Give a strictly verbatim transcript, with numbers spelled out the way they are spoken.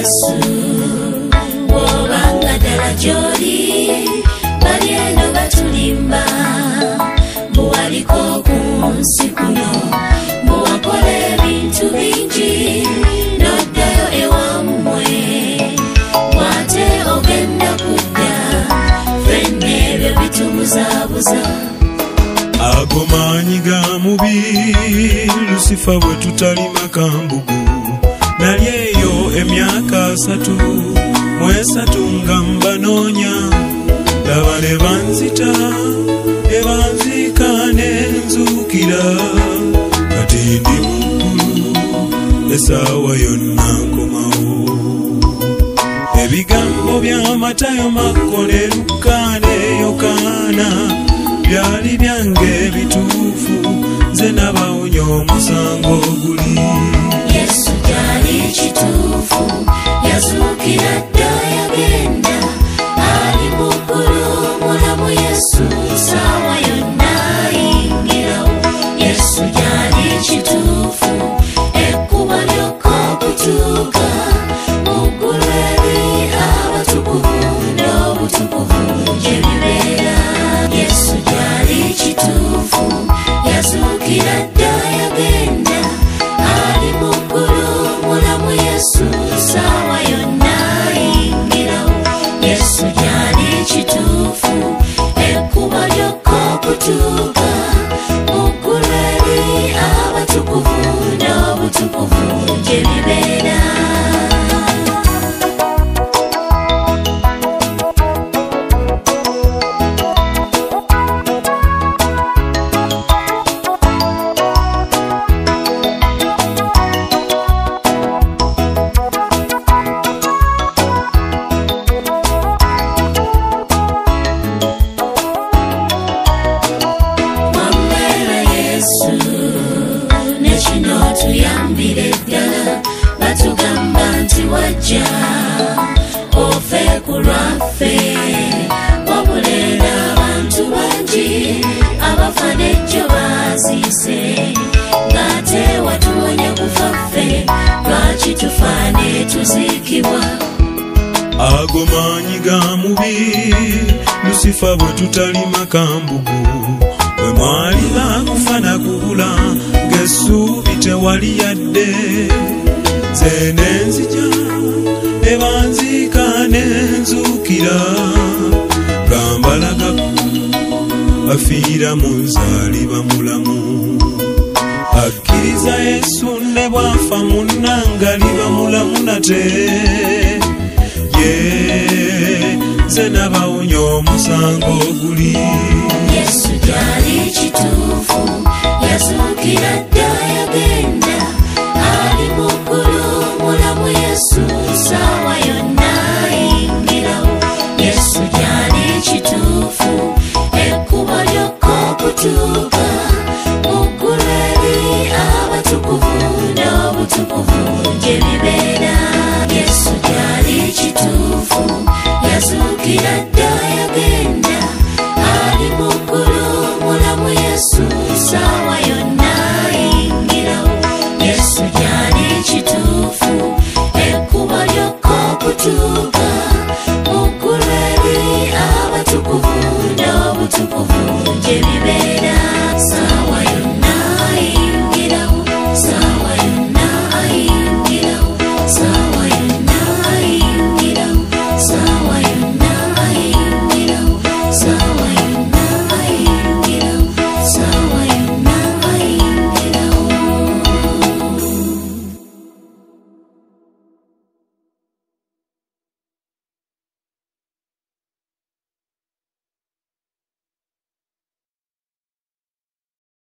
Yesu wobanga ddala gy'oli bali eno batulimba buwaliko ku nsi kuno buwakola ebintu bingi n'oddayo ewammwe bw'ate ogenda kudda ffenna ebyo bitubuzaabuza. Ago maanyi ga mubi Lusifa bwe tutali makambugu nali eyo emyaka asatu mu esatu nga mbanoonya laba ne banzita ne banziika ne nzuukira kati ndi muggulu essaawa yonna nkomawo. Ebigambo bya Matayo, Makko ne Luka ne Yokaana byali byange bituufu nze nabawonya omusango oguli. Yesu gyali kituufu yazuukira dda yagenda ali mu ggulu mulamu Yesu ssaawa yonna ayingirawo. Yesu gyali kituufu ekkuba lyokka okutuuka mu ggulu eri abatukuvu n'obutukuvu gye bibeera. Yesu gyali kituufu yazuukira dda yagenda ali mu ggulu mulamu Yesu ssaawa yonna ayingirawo. Yesu gyali kituufu ekkuba lyokka okutuuka mu ggulu eri abatukuvu n'obutukuvu gye bibeera. Tuyambire ddala batugamba nti wajja ofe ku lwaffe wabulera abantu bangi abafa n'ejjo baziise ng'ate watuwonya kufa ffe lwaki tufa ne tuziikibwa. Ago maanyi ga mubi Lusifa bwe tutali makambugu bwe mwali bakufa na kubula ng'essuubi tewali yadde nze ne nzija ne banziika ne nzuukira gambalaga afiira mu nzaaliba mulamu. Akkiriza Yesu ne bwafa munnanga liba mulamu nate ye nze nabawonya omusango oguli. Yesu gyali kituufu yazuukira dda